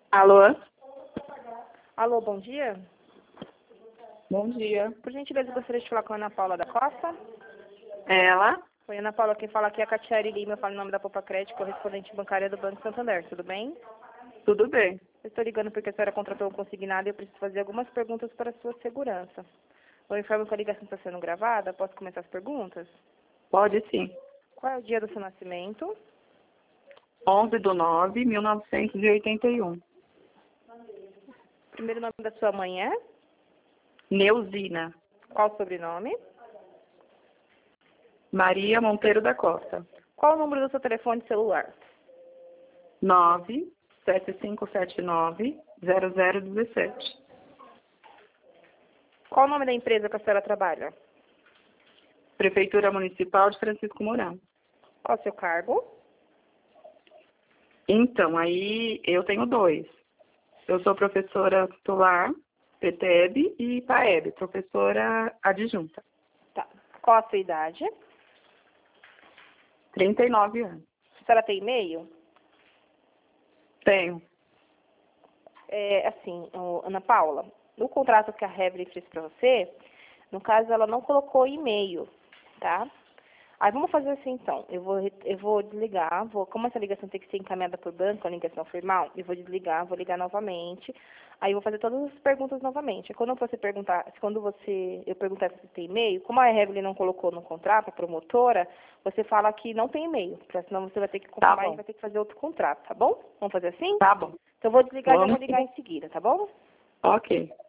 Alô? Alô, bom dia. Bom dia. Por gentileza, eu gostaria de falar com a Ana Paula da Costa. Ela? Oi, Ana Paula, quem fala aqui é a Catiari Lima, eu falo em nome da Popa Crédito, correspondente bancária do Banco Santander, tudo bem? Tudo bem. Eu estou ligando porque a senhora contratou um consignado e eu preciso fazer algumas perguntas para a sua segurança. Eu informo que a ligação está sendo gravada, posso começar as perguntas? Pode sim. Qual é o dia do seu nascimento? 11/9/1981. Primeiro nome da sua mãe é? Neuzina. Qual o sobrenome? Maria Monteiro da Costa. Qual o número do seu telefone celular? 97579-0017. Qual o nome da empresa que a senhora trabalha? Prefeitura Municipal de Francisco Mourão. Qual o seu cargo? Então, aí eu tenho dois. Eu sou professora titular, PTEB e PAEB, professora adjunta. Tá. Qual a sua idade? 39 anos. A senhora tem e-mail? Tenho. Ana Paula, no contrato que a Heaven fez para você, no caso, ela não colocou e-mail, tá? Aí vamos fazer assim, então. Eu vou desligar, como essa ligação tem que ser encaminhada por banco, a ligação formal, eu vou desligar, vou ligar novamente. Aí eu vou fazer todas as perguntas novamente. Quando eu perguntar se tem e-mail, como a Heaven não colocou no contrato, a promotora, você fala que não tem e-mail, porque senão você vai ter que confirmar e vai ter que fazer outro contrato, tá bom? Vamos fazer assim? Tá bom. Então eu vou desligar e já Vamos vou ligar em seguida, tá bom? Ok.